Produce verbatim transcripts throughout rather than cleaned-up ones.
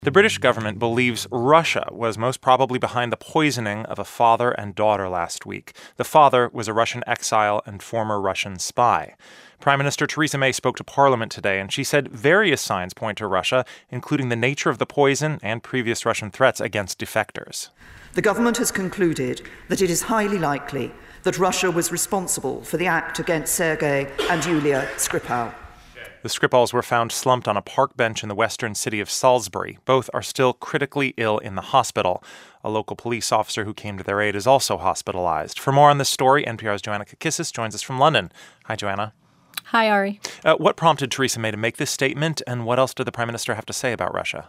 The British government believes Russia was most probably behind the poisoning of a father and daughter last week. The father was a Russian exile and former Russian spy. Prime Minister Theresa May spoke to Parliament today, and she said various signs point to Russia, including the nature of the poison and previous Russian threats against defectors. The government has concluded that it is highly likely that Russia was responsible for the act against Sergei and Yulia Skripal. The Skripals were found slumped on a park bench in the western city of Salisbury. Both are still critically ill in the hospital. A local police officer who came to their aid is also hospitalized. For more on this story, N P R's Joanna Kakissis joins us from London. Hi, Joanna. Hi, Ari. Uh, what prompted Theresa May to make this statement, and what else did the Prime Minister have to say about Russia?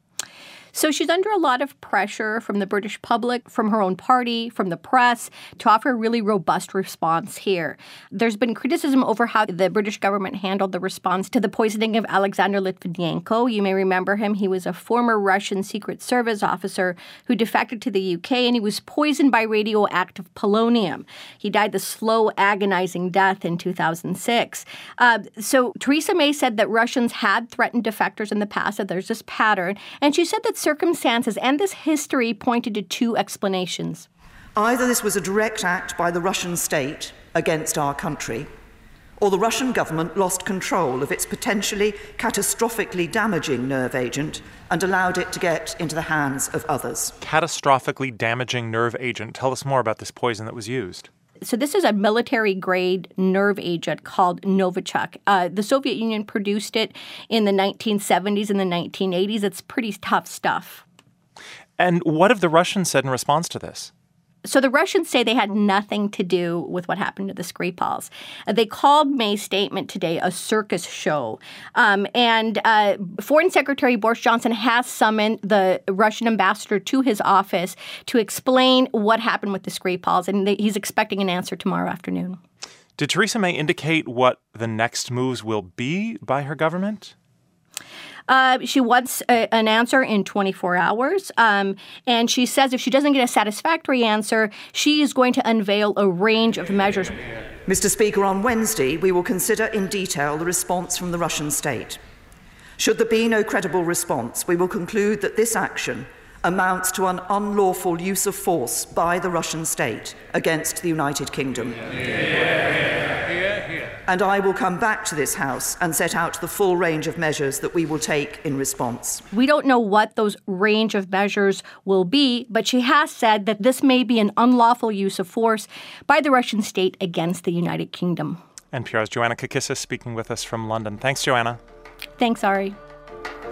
So she's under a lot of pressure from the British public, from her own party, from the press, to offer a really robust response here. There's been criticism over how the British government handled the response to the poisoning of Alexander Litvinenko. You may remember him. He was a former Russian Secret Service officer who defected to the U K, and he was poisoned by radioactive polonium. He died the slow, agonizing death in two thousand six. Uh, so Theresa May said that Russians had threatened defectors in the past, that there's this pattern, and she said that circumstances and this history pointed to two explanations. Either this was a direct act by the Russian state against our country, or the Russian government lost control of its potentially catastrophically damaging nerve agent and allowed it to get into the hands of others. Catastrophically damaging nerve agent. Tell us more about this poison that was used. So this is a military-grade nerve agent called Novichok. Uh, the Soviet Union produced it in the nineteen seventies and the nineteen eighties. It's pretty tough stuff. And what have the Russians said in response to this? So the Russians say they had nothing to do with what happened to the Skripals. Uh, they called May's statement today a circus show. Um, and uh, Foreign Secretary Boris Johnson has summoned the Russian ambassador to his office to explain what happened with the Skripals, and th- he's expecting an answer tomorrow afternoon. Did Theresa May indicate what the next moves will be by her government? Uh, she wants a, an answer in twenty-four hours, um, and she says if she doesn't get a satisfactory answer, she is going to unveil a range of measures. Mister Speaker, on Wednesday, we will consider in detail the response from the Russian state. Should there be no credible response, we will conclude that this action amounts to an unlawful use of force by the Russian state against the United Kingdom. Yeah, yeah, yeah. And I will come back to this House and set out the full range of measures that we will take in response. We don't know what those range of measures will be, but she has said that this may be an unlawful use of force by the Russian state against the United Kingdom. N P R's Joanna Kakissis speaking with us from London. Thanks, Joanna. Thanks, Ari.